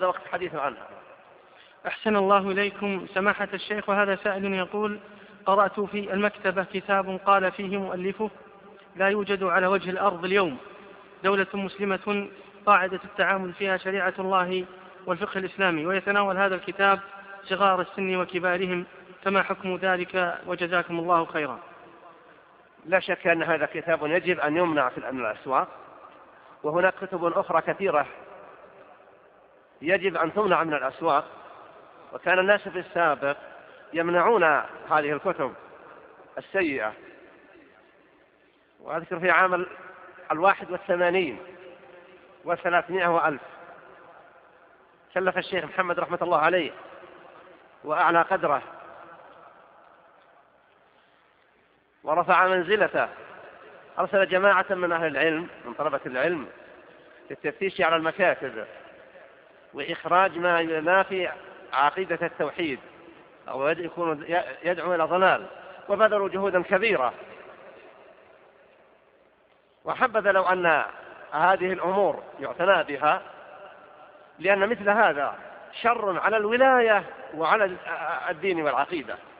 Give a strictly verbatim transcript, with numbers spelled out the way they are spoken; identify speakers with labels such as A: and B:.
A: هذا وقت الحديث عنها.
B: أحسن الله إليكم سماحة الشيخ، وهذا سائل يقول: قرأت في المكتبة كتاب قال فيه مؤلفه: لا يوجد على وجه الأرض اليوم دولة مسلمة قاعدة التعامل فيها شريعة الله والفقه الإسلامي، ويتناول هذا الكتاب صغار السن وكبارهم، فما حكم ذلك وجزاكم الله خيرا؟
A: لا شك أن هذا كتاب يجب أن يمنع في الأسواق، وهناك كتب أخرى كثيرة يجب أن تمنع من الأسواق، وكان الناس في السابق يمنعون هذه الكتب السيئة. وأذكر في عام الواحد والثمانين وثلاثمائة وألف كلف الشيخ محمد رحمة الله عليه وأعلى قدره ورفع منزلته، أرسل جماعة من أهل العلم من طلبة العلم للتفتيش على المكاتب وإخراج ما ينافي عقيدة التوحيد أو يكون يدعو إلى ضلال، وبذلوا جهودا كبيرة. وحبذا لو أن هذه الأمور يعتنى بها، لأن مثل هذا شر على الولاية وعلى الدين والعقيدة.